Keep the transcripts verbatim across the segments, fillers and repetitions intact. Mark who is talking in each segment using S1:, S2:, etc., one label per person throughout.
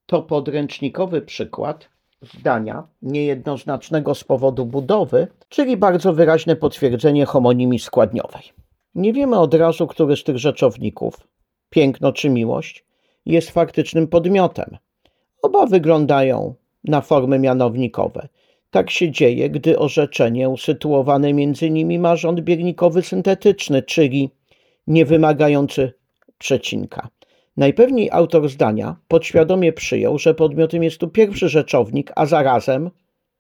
S1: To podręcznikowy przykład zdania niejednoznacznego z powodu budowy, czyli bardzo wyraźne potwierdzenie homonimii składniowej. Nie wiemy od razu, który z tych rzeczowników, piękno czy miłość, jest faktycznym podmiotem. Oba wyglądają na formy mianownikowe. Tak się dzieje, gdy orzeczenie usytuowane między nimi ma rząd biegnikowy syntetyczny, czyli niewymagający przecinka. Najpewniej autor zdania podświadomie przyjął, że podmiotem jest tu pierwszy rzeczownik, a zarazem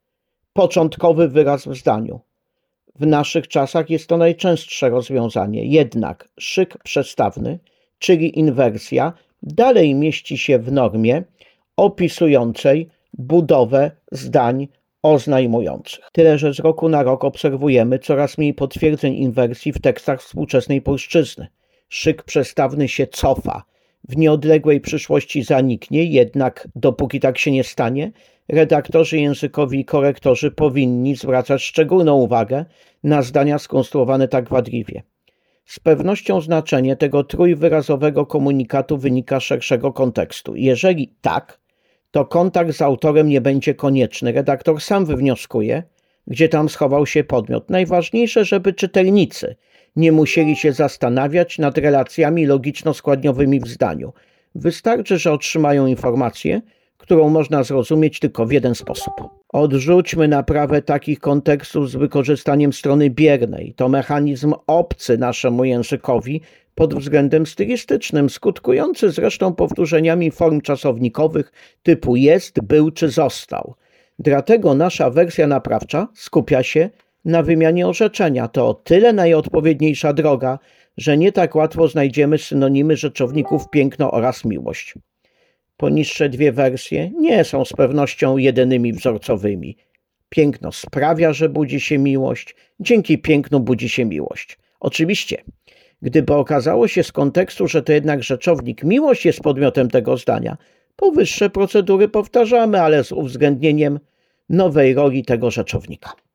S1: początkowy wyraz w zdaniu. W naszych czasach jest to najczęstsze rozwiązanie, jednak szyk przestawny, czyli inwersja, dalej mieści się w normie opisującej budowę zdań oznajmujących. Tyle, że z roku na rok obserwujemy coraz mniej potwierdzeń inwersji w tekstach współczesnej polszczyzny. Szyk przestawny się cofa. W nieodległej przyszłości zaniknie, jednak dopóki tak się nie stanie, redaktorzy językowi i korektorzy powinni zwracać szczególną uwagę na zdania skonstruowane tak wadliwie. Z pewnością znaczenie tego trójwyrazowego komunikatu wynika z szerszego kontekstu. Jeżeli tak, to kontakt z autorem nie będzie konieczny. Redaktor sam wywnioskuje, gdzie tam schował się podmiot. Najważniejsze, żeby czytelnicy nie musieli się zastanawiać nad relacjami logiczno-składniowymi w zdaniu. Wystarczy, że otrzymają informację, którą można zrozumieć tylko w jeden sposób. Odrzućmy naprawę takich kontekstów z wykorzystaniem strony biernej. To mechanizm obcy naszemu językowi pod względem stylistycznym, skutkujący zresztą powtórzeniami form czasownikowych typu jest, był czy został. Dlatego nasza wersja naprawcza skupia się na wymianie orzeczenia. To o tyle najodpowiedniejsza droga, że nie tak łatwo znajdziemy synonimy rzeczowników piękno oraz miłość. Poniższe dwie wersje nie są z pewnością jedynymi wzorcowymi. Piękno sprawia, że budzi się miłość, dzięki pięknu budzi się miłość. Oczywiście, gdyby okazało się z kontekstu, że to jednak rzeczownik miłość jest podmiotem tego zdania, powyższe procedury powtarzamy, ale z uwzględnieniem nowej roli tego rzeczownika.